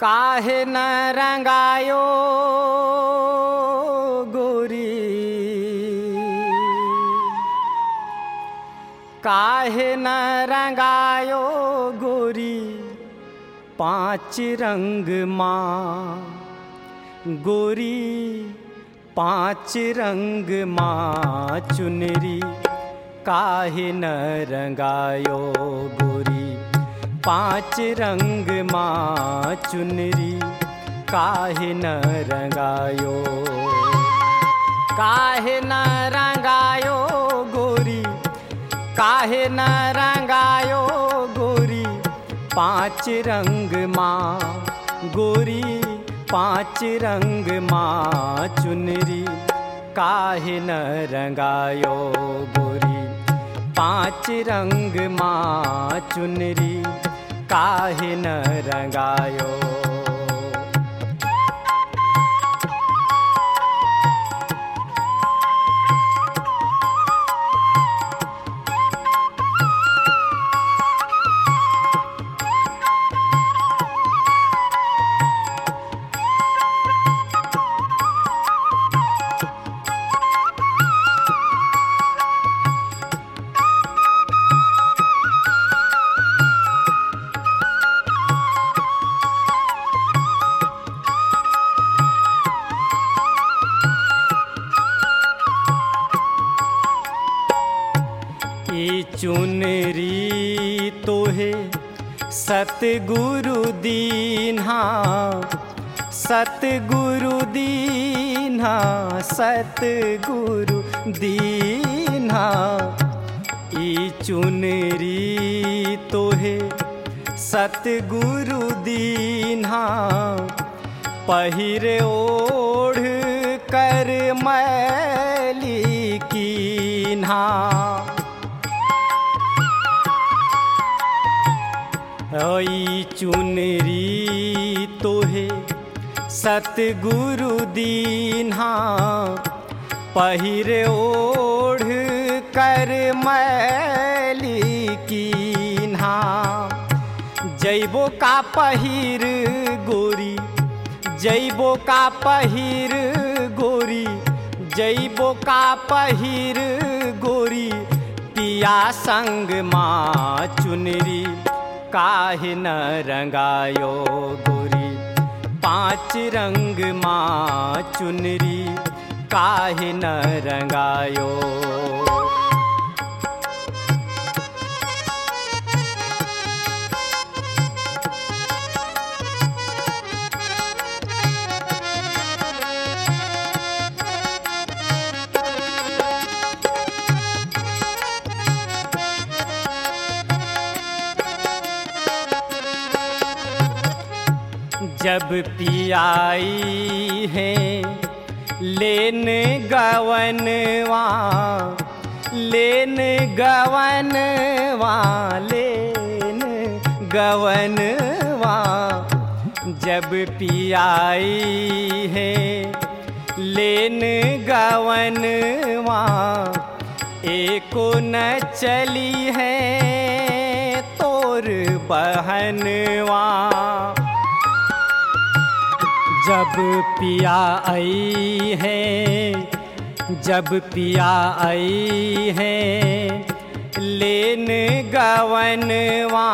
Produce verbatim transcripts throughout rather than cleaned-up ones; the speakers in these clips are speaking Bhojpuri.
काहे न रंगायो गोरी, काहे न रंगायो गोरी पांच रंग माँ, गोरी पांच रंग माँ चुनरी काहे न रंगायो गोरी पांच रंग माँ चुनरी काहे न रंगायो, काहे न रंगायो गोरी, काहे न रंगायो गोरी पांच रंग माँ, गोरी पांच रंग माँ चुनरी काहे न रंगायो गोरी पांच रंग माँ चुनरी काहे न रंगायो। चुनरी तोहे सतगुरु दीन्हा, सतगुरु दीन्हा, सतगुरु दीन्हा। ई चुनरी तोहे सतगुरु दीन्हा, पहिरे ओढ़ कर मैली कीन्हा। ई चुनरी तोहे सतगुरु दीन्हा, पहिरे ओढ़ कर मैली कीन्हा। जैबो का पहिर गोरी, जैबो का पहिर गोरी, जैबो का पहिर गोरी पिया संग माँ चुनरी काहे न रंगायो गोरी पांच रंग माँ चुनरी काहे न रंगायो। जब पियाई है लेन गवनवा, लेन गवनवा, लेन गवनवा। जब पियाई है लेन गवनवा, एको न चली है तोर बहनवा। जब पिया आई है, जब पिया आई है लेन गवनवा,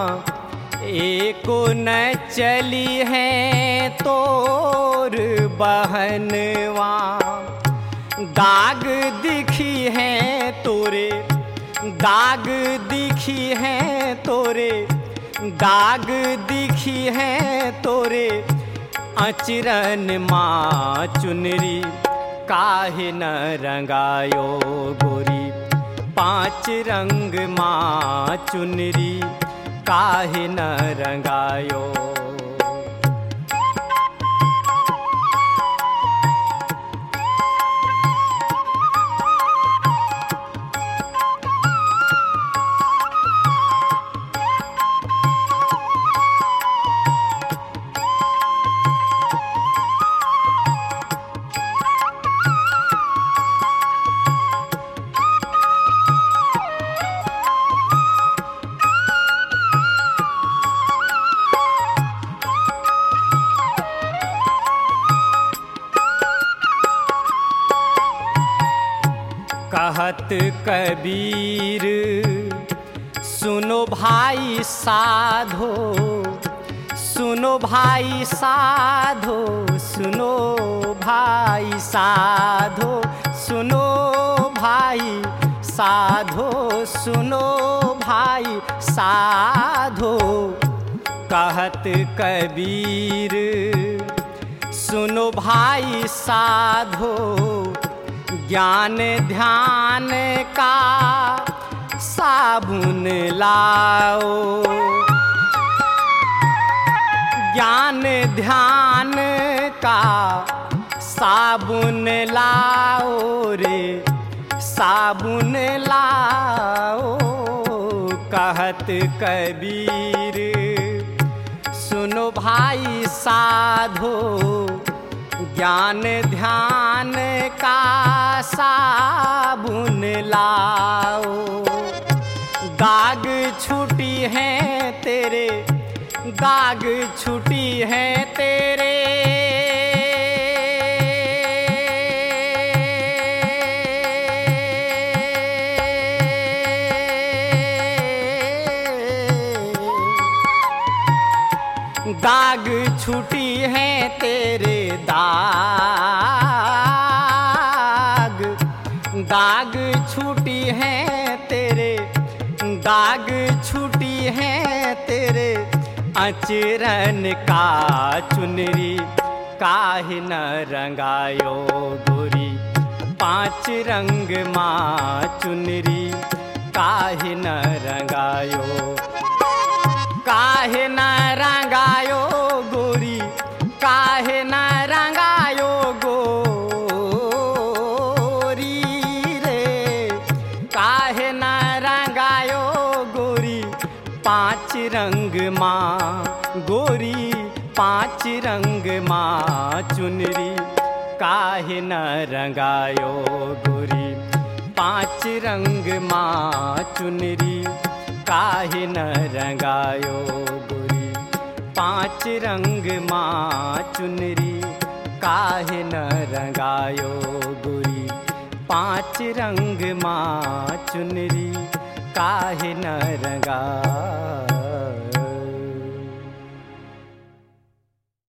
एको न चली है तोर बहनवा। दाग दिखी है तोरे, दाग दिखी है तोरे, दाग दिखी है तोरे अचरन माँ चुनरी काहे न रंगायो गोरी पांच रंग माँ चुनरी काहे न रंगायो। कहत कबीर सुनो भाई साधो, सुनो भाई साधो, सुनो भाई साधो, सुनो भाई साधो, सुनो भाई साधो। कहत कबीर सुनो भाई साधो, ज्ञान ध्यान का साबुन लाओ, ज्ञान ध्यान का साबुन लाओ रे, साबुन लाओ। कहत कबीर सुनो भाई साधो, ज्ञान ध्यान का साबुन लाओ। दाग छूटी है तेरे, दाग छूटी है तेरे, दाग छूटी है तेरे, दाग दाग छूटी है तेरे, दाग छूटी है तेरे। अचरन का चुनरी काहे न रंगायो गोरी, पांच रंग माँ चुनरी काहे न रंगायो, काहे न रंगायो गोरी, काहे न रंगायो गोरी रे, काहे न रंगायो गोरी। पांच रंग माँ गोरी, पांच रंग माँ चुनरी काहे न रंगायो गोरी, पांच रंग माँ चुनरी काहे न रंगायो गोरी, पांच रंग माँ चुनरी काहे न रंगायो गोरी, पांच रंग माँ चुनरी काहे न रंगायो।